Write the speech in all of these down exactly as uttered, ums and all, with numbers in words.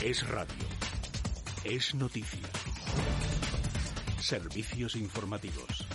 Es radio. Es noticia. Servicios informativos.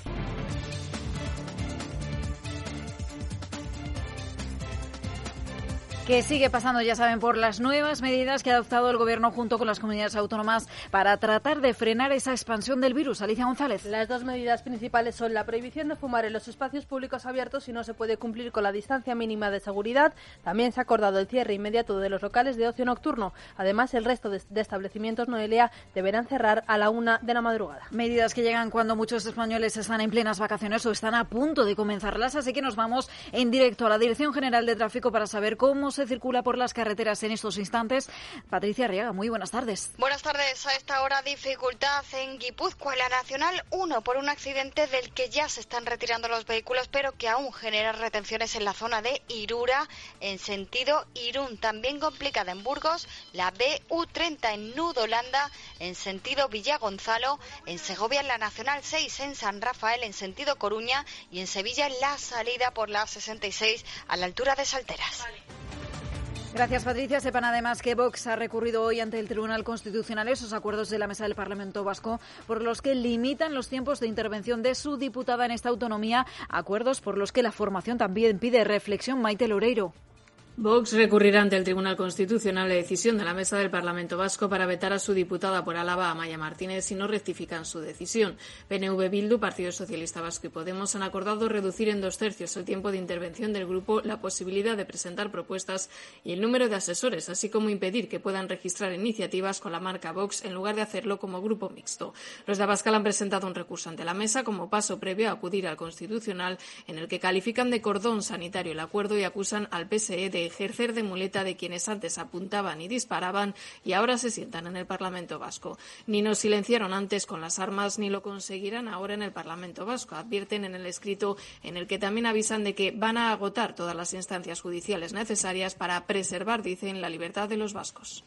Que sigue pasando, ya saben, por las nuevas medidas que ha adoptado el Gobierno junto con las comunidades autónomas para tratar de frenar esa expansión del virus. Alicia González. Las dos medidas principales son la prohibición de fumar en los espacios públicos abiertos si no se puede cumplir con la distancia mínima de seguridad. También se ha acordado el cierre inmediato de los locales de ocio nocturno. Además, el resto de, de establecimientos Noelia deberán cerrar a la una de la madrugada. Medidas que llegan cuando muchos españoles están en plenas vacaciones o están a punto de comenzarlas, así que nos vamos en directo a la Dirección General de Tráfico para saber cómo se circula por las carreteras en estos instantes. Patricia Arriaga, muy buenas tardes. Buenas tardes. A esta hora dificultad en Guipúzcoa, la Nacional uno, por un accidente del que ya se están retirando los vehículos, pero que aún genera retenciones en la zona de Irura, en sentido Irún. También complicada en Burgos, la B U treinta en Nudo Landa, en sentido Villagonzalo, en Segovia en la Nacional seis, en San Rafael, en sentido Coruña, y en Sevilla en la salida por la sesenta y seis a la altura de Salteras. Vale. Gracias, Patricia. Sepan además que Vox ha recurrido hoy ante el Tribunal Constitucional esos acuerdos de la Mesa del Parlamento Vasco por los que limitan los tiempos de intervención de su diputada en esta autonomía, acuerdos por los que la formación también pide reflexión. Maite Loureiro. Vox recurrirá ante el Tribunal Constitucional la decisión de la Mesa del Parlamento Vasco para vetar a su diputada por Álava, Amaia Martínez, si no rectifican su decisión. P N V, Bildu, Partido Socialista Vasco y Podemos han acordado reducir en dos tercios el tiempo de intervención del grupo, la posibilidad de presentar propuestas y el número de asesores, así como impedir que puedan registrar iniciativas con la marca Vox en lugar de hacerlo como grupo mixto. Los de Abascal han presentado un recurso ante la Mesa como paso previo a acudir al Constitucional, en el que califican de cordón sanitario el acuerdo y acusan al P S E de ejercer de muleta de quienes antes apuntaban y disparaban y ahora se sientan en el Parlamento Vasco. Ni nos silenciaron antes con las armas ni lo conseguirán ahora en el Parlamento Vasco, advierten en el escrito, en el que también avisan de que van a agotar todas las instancias judiciales necesarias para preservar, dicen, la libertad de los vascos.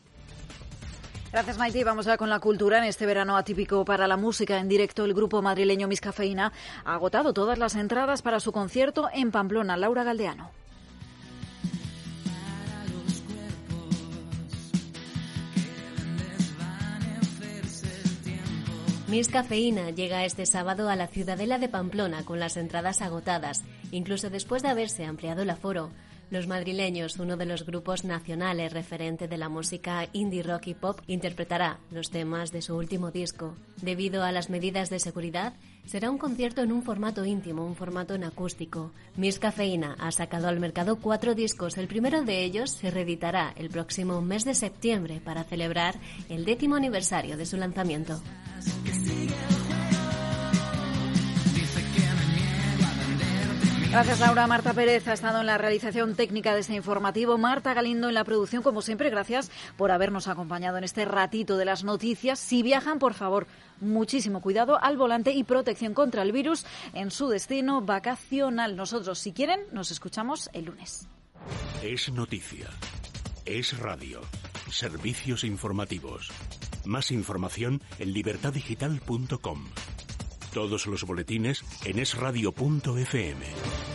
Gracias, Maite. Y vamos ya con la cultura. En este verano atípico para la música en directo, el grupo madrileño Miss Cafeína ha agotado todas las entradas para su concierto en Pamplona. Laura Galdeano. Miss Cafeína llega este sábado a la Ciudadela de Pamplona con las entradas agotadas, incluso después de haberse ampliado el aforo. Los madrileños, uno de los grupos nacionales referente de la música indie rock y pop, interpretará los temas de su último disco. Debido a las medidas de seguridad, será un concierto en un formato íntimo, un formato en acústico. Miss Cafeína ha sacado al mercado cuatro discos. El primero de ellos se reeditará el próximo mes de septiembre para celebrar el décimo aniversario de su lanzamiento. Gracias, Laura. Marta Pérez ha estado en la realización técnica de este informativo. Marta Galindo en la producción. Como siempre, gracias por habernos acompañado en este ratito de las noticias. Si viajan, por favor, muchísimo cuidado al volante y protección contra el virus en su destino vacacional. Nosotros, si quieren, nos escuchamos el lunes. Es noticia. Es radio. Servicios informativos. Más información en libertad digital punto com. Todos los boletines en es radio punto efe eme.